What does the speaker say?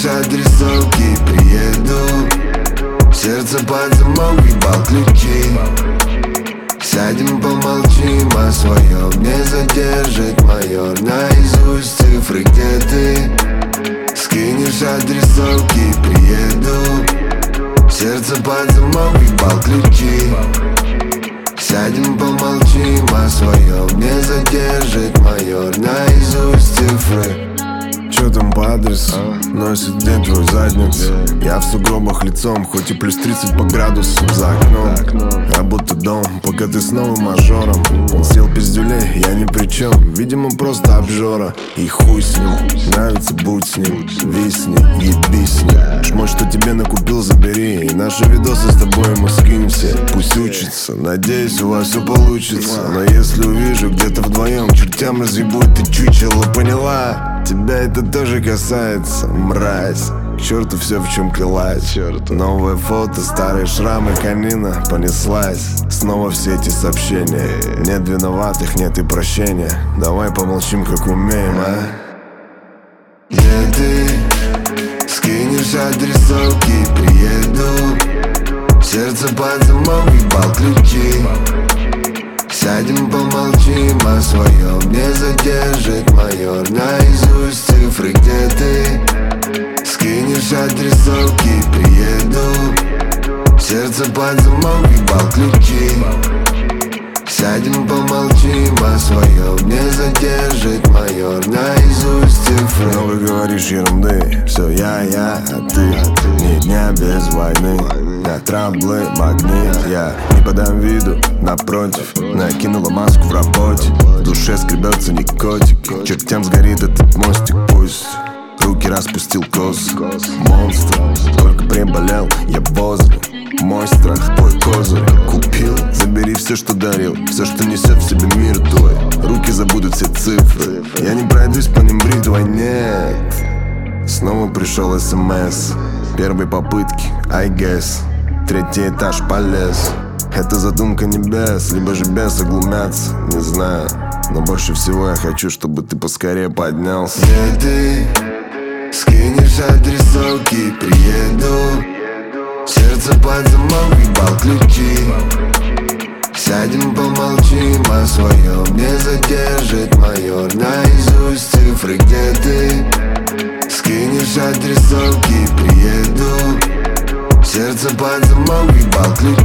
Скинешь адресовки, приеду. Сердце под замок, ебал ключи. Сядем, помолчим о своем. Не задержит майор. Наизусть цифры, где ты. Скинешь адресовки, приеду. Сердце под замок, ебал ключи. Сядем, помолчим о своем. Не задержит майор. Наизусть цифры. Чё там по адресу? Носит день твою задницу. Я в сугробах лицом, хоть и плюс 30 по градусу за окном. А будто дом, пока ты с новым мажором. Он съел пиздюлей, я ни при чем. Видимо, просто обжора. И хуй с ним, нравится, будь с ним. Висни, ебись с ним. Шмот, что тебе накупил, забери. И наши видосы с тобой ему скинься. Пусть учится, надеюсь, у вас все получится. Но если увижу где-то вдвоем, к чертям разъебут ты чучело, поняла? Тебя это тоже касается, мразь. К черту все, в чем клялась. Новое фото, старые шрамы, конина понеслась. Снова все эти сообщения. Нет виноватых, нет и прощения. Давай помолчим, как умеем, а? Где ты? Скинешь адресовки, приеду. Сердце под замок, ебал ключи. Сядем, помолчим о своем. Не задержит майор. Наизусть цифры, где ты. Скинешь адресовки, приеду. Сердце под замок, ебал ключи. Сядем, помолчим о своем. Не задержит майор. Наизусть цифры. Много говоришь ерунды. Все я, а ты. Ни дня без войны. На траблы магнит. Я не подам виду, напротив. Накинула маску в работе. В душе скребется никотик. К чертям сгорит этот мостик. Пусть руки распустил кос. Монстр, только приболел, я возле. Мой страх, твой козырь. Купил, забери все, что дарил. Все, что несет в себе мир твой. Руки забудут все цифры. Я не пройдусь по ним бритвой, нет. Снова пришел СМС. Первой попытки, I guess. Третий этаж полез. Это задумка небес. Либо же бесы глумятся, не знаю. Но больше всего я хочу, чтобы ты поскорее поднялся. Где ты? Скинешь адресовки, приеду. Сердце под замок, ебал ключи. Сядем, помолчим о своем. Не задержит майор. Наизусть цифры, где ты. Скинешь адресовки, приеду. Сердце под замок, ебал ключи.